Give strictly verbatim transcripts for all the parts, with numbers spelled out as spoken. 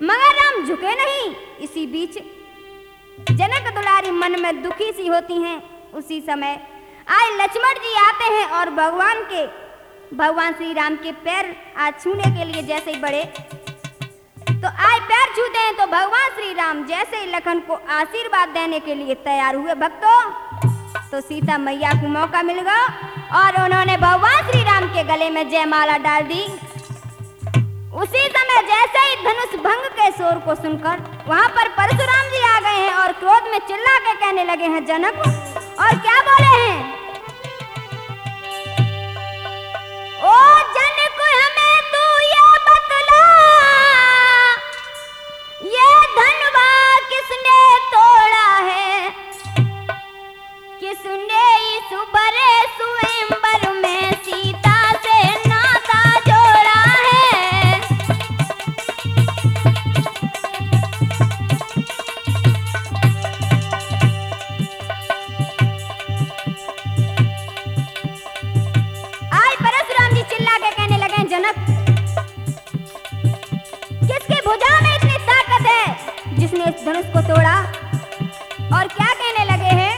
मगर राम झुके नहीं। इसी बीच जनक दुलारी मन में दुखी सी होती हैं। उसी समय आए लक्ष्मण जी आते हैं और भगवान के भगवान श्री राम के पैर आज छूने के लिए जैसे ही बढ़े तो आए पैर छूते हैं तो भगवान श्री राम जैसे ही लखन को आशीर्वाद देने के लिए तैयार हुए भक्तों, तो सीता मैया को मौका मिल गया और उन्होंने भगवान श्री राम के गले में जयमाला डाल दी। उसी समय जैसे ही धनुष भंग के शोर को सुनकर वहां पर परशुराम जी आ गए हैं और क्रोध में चिल्ला के कहने लगे हैं जनक, और क्या बोले हैं, ओ जनक हमें तू ये बतला, ये धनवा किसने तोड़ा है, किसने इस बड़े स्वयंवर में सीता से नाता जोड़ा है। आज परशुराम जी चिल्ला के कहने लगे जनक, किसकी भुजा में इतनी ताकत है जिसने इस धनुष को तोड़ा, और क्या कहने लगे हैं,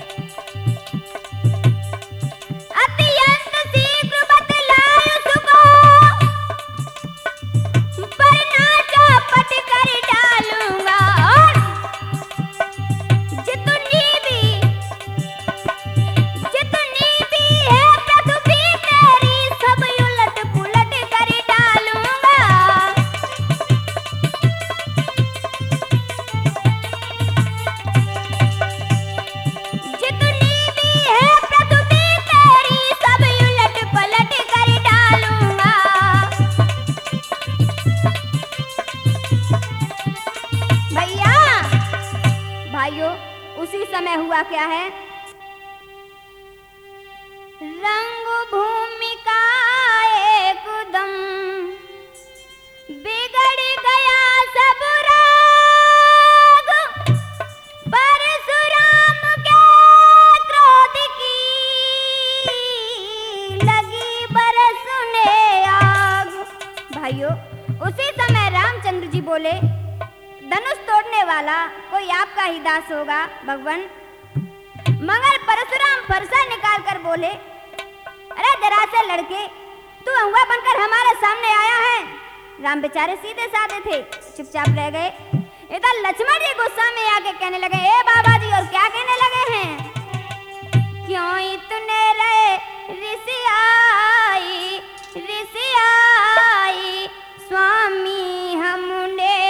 अत्यंत शीघ्र बतलाओ उसको, वरना चौपट कर डालूंगा, और जितनी भी जितनी भी है पृथ्वी तेरी सब उलट पुलट कर डालूंगा। जितनी भी है पृथ्वी तेरी सब उलट पलट कर डालूंगा। भैया भाइयों उसी समय हुआ क्या है, रंग भूमि का एकदम बिगड़ गया सब राग, परशुराम के क्रोध की लगी बरसने आग। भाइयों उसी समय रामचंद्र जी बोले, धनुष तोड़ने वाला कोई आपका ही दास होगा भगवान। मगर परशुराम फरसा निकाल कर बोले, अरे जरा से लड़के तू अंगुआ बनकर हमारे सामने आया है। राम बेचारे सीधे साधे थे, चुपचाप रह गए। इधर लक्ष्मण जी गुस्सा में आके कहने लगे, ए बाबा जी, और क्या कहने लगे हैं, क्यों इतने रे ऋषि आई ऋषि आई, स्वामी हमने